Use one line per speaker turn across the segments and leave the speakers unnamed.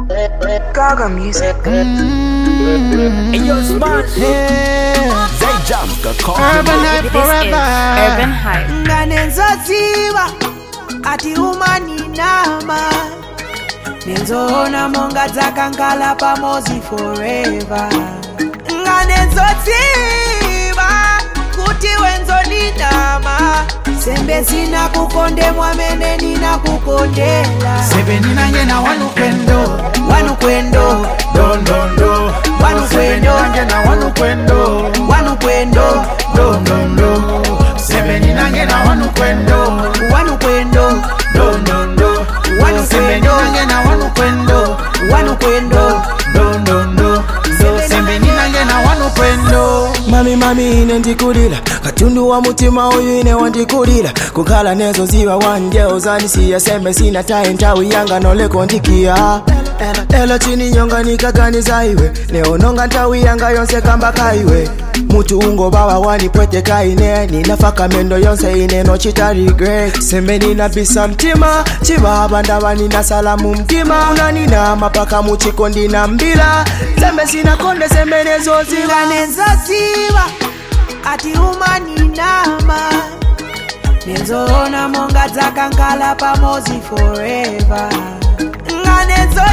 Gaga music.
And your smart
Urban Hype forever.
Urban Hype.
Nganenzoziwa ati umani nama nenzoona monga dzakangala pamozi forever. Nganenzoziwa kuti wenzoni nama sembe sina kukonde mwamene nina kukondela
Sebe nina ngena wanukwendo
wanukwendo
Don don do
wanukwendo
ngena wanukwendo
wanukwendo
Don don do Sebe nina ngena wanukwendo
wanukwendo
Don don do Sebe nina ngena wanukwendo
wanukwendo
Don don do Sebe nina ngena wanukwendo
Mami ine ndikulira katundu wa mutima uyu ine wandikulira kukhala nezo ziwa wanje uzandisiya sembe sina tayi ntawi yanga noleko ndikiya elo chini nyonga nikaganiza iwe neononga ntawi yanga yonse kamba kaiwe mutu ungobawa wanipweteka ine ninafaka mendo yonse ine nochita regret sembe ninabisa mtima chibaba ndaba nina salamu mtima unanina mapaka muchiko ndina mbila sembe sina konde sembe nezo ziwa
nenzoziwa ati umani nama nenzoona monga dzakangala pamozi forever. Nganenzoziwa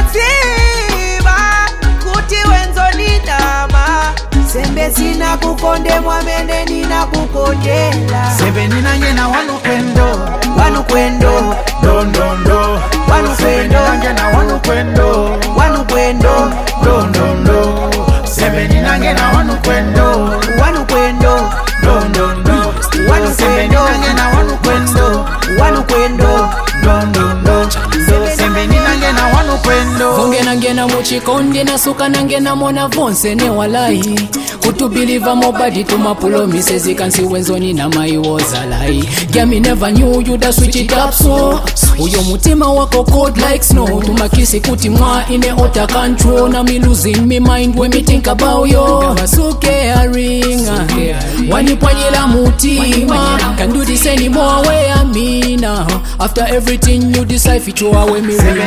kuti wenzoni nama sembe sina kukonde mwamene nina kukondela
Sebe nina ngena wanukwendo
wanukwendo
Don don do
wanukwendo
ngena wanukwendo
wanukwendo
Don don do Sebe nina ngena wanukwendo
wanukwendo
Don don do Sebe nina ngena wanukwendo
wanukwendo
Don don do Sebe nina ngena wanukwendo
Vongena ngena muchikondi nasuka nangena mona vonse ne walai Kutubelieve nobody to my promises you can see wenzoni na my was a lie. Yeah, me never knew you da switch it up so uyo mutima wako cold like snow tumakisi kuti mwa ine ota control na me losing me mind when me think about you Kawasuke a ringa wanipwanyila mutima can do this anymore way I mean after everything you decide to throw away me ring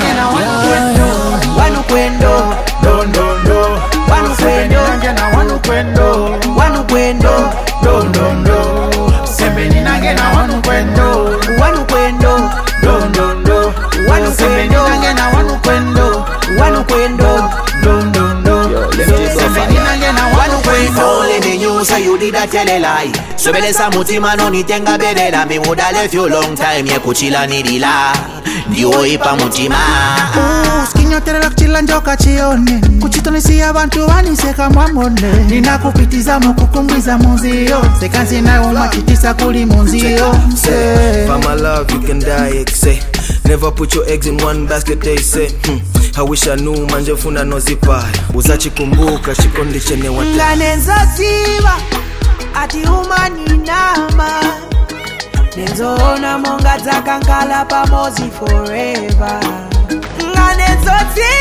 wanukwendo
Don don do
wanukwendo
ngena wanukwendo
wanukwendo
Don don do Sebe nina ngena wanukwendo
wanukwendo
Don don do Sebe
wanukwendo
nina ngena wanukwendo
wanukwendo
Don don do Sebe nina ngena wanukwendo
Only the you say you did a tell a lie. So beleza mutima no nitenga bedela. Me woulda left you long time. Ye kuchila nidila ndiwo ipa mutima.
Skinyoterera kuchila njoka chione kuchitonisia abantu waniseka mwamone ninakupitiza mukukumbiza munzio sekansi nayo machitisa kuli munzio
For my love you can die say never put your eggs in one basket they say I wish I knew manje funa nozipa uzachikumbuka chikondi chene wata
nganenzoziwa ati umani nama nenzoona monga dzakangala pamozi forever. Nganenzoziwa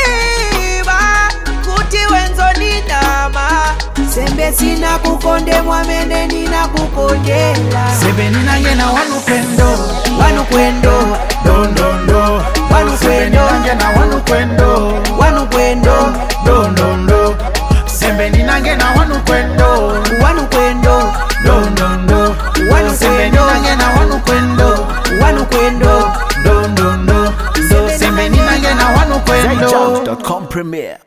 kuti wenzoni nama sembe sina kukonde mwamene nina kukondela
Sebe nina ngena wanukwendo
wanukwendo
Don don do
wanukwendo
ngena wanukwendo
wanukwendo
Don don do Sebe nina ngena wanukwendo
wanukwendo
Don don do Sebe nina ngena wanukwendo
wanukwendo
Don don do Sebe nina ngena wanukwendo
Premiere.